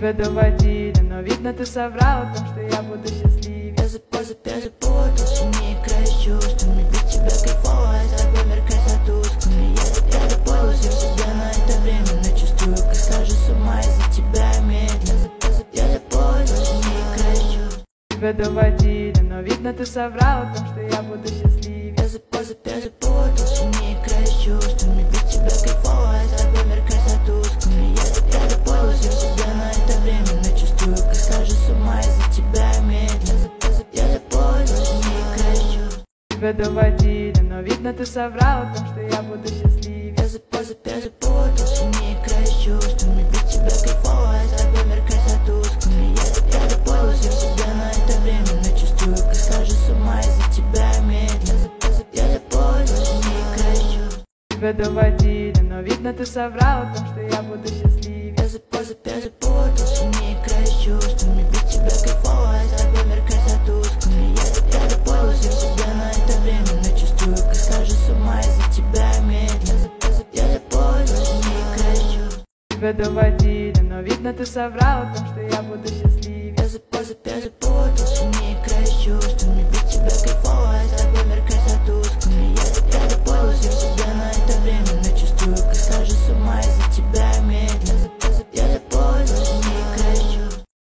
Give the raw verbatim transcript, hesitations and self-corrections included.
Тебя доводили, но видно ты соврал о том, что я буду счастливее. Я запутал, сильнее край с чувствами. Без тебя кайфово, я с тобой мир красоту скуми. Я, я запутался в себе на это время, но чувствую, как схожу с ума из-за тебя медленно. Я запутал, сильнее край с чувствами. Тебя доводили, но видно ты соврал о том, что я буду счастливее. Я запутал, сильнее край с чувствами. Без тебя кайфово, я с тобой мир красоту скуми. Я, я запутался в себе на это время, но чувствую, как схожу с ума из-за тебя медленно. Я запутал, сильнее край с чувствами. Тебя доводили, но видно ты соврал о том, что я буду счастливее. Я запутал, сильнее край с чувствами. Без тебя кайфово, я с тобой мир красоту скуми. Я, я запутался в себе на это время, но чувствую, как схожу с ума из-за тебя медленно. Я запутал, сильнее край с чувствами. Тебя доводили, но видно ты соврал о том, что я буду счастливее. Я запутал, сильнее край с чувствами. Без тебя кайфово, я с тобой мир красоту скуми. Я, я запутался в себе на это время, но чувствую, как схожу с ума из-за тебя медленно. Я запутал, сильнее край с чувствами. Тебя доводили, но видно ты соврал о том, что я буду счастливее. Я запутал, сильнее край с чувствами. Без тебя кайфово, я с тобой мир красоту